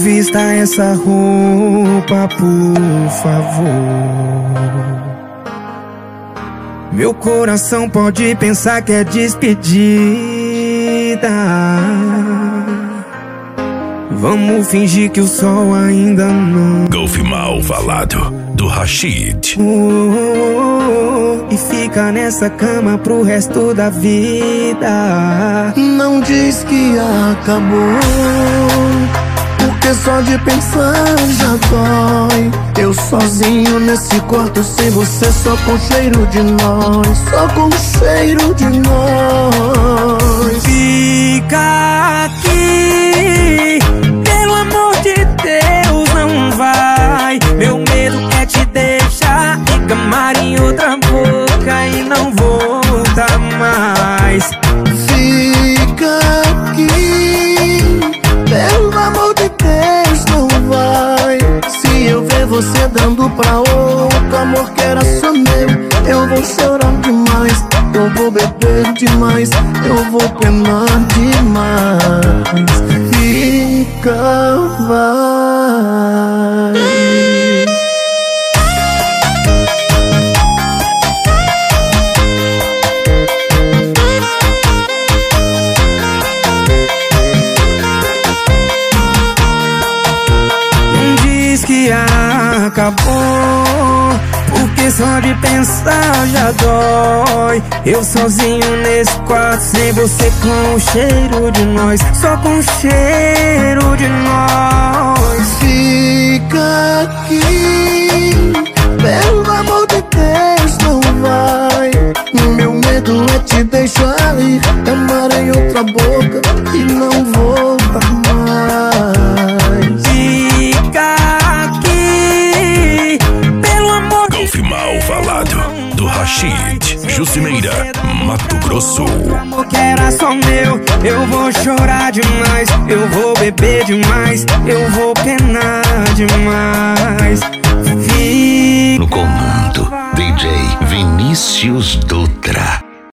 vista essa roupa, por favor. Meu coração pode pensar que é despedida. Vamos fingir que o sol ainda não. Golfe Mal Falado, do Rashid. E fica nessa cama pro resto da vida. Não diz que acabou, porque só de pensar já dói. Eu sozinho nesse quarto sem você, só com cheiro de nós, só com cheiro de nós. Fica aqui, pelo amor de Deus, não vai. Meu medo é te deixar encamar em outra boca e não voltar mais. Fica aqui, pelo amor de Deus, não vai. Se eu ver você dando pra outro amor que era só meu, eu vou chorar demais, eu vou beber demais, eu vou penar demais. Fica, vai. Que acabou, porque só de pensar já dói. Eu sozinho nesse quarto sem você, com o cheiro de nós, só com o cheiro de nós. Fica aqui, pelo amor de Deus, não vai. Meu medo é te deixar ir, amar em outra boca e não voltar mais. Fica Golfe Mal Falado, do Rashid, Jucimeira, Mato Grosso. O amor que era só meu, eu vou chorar demais, eu vou beber demais, eu vou penar demais.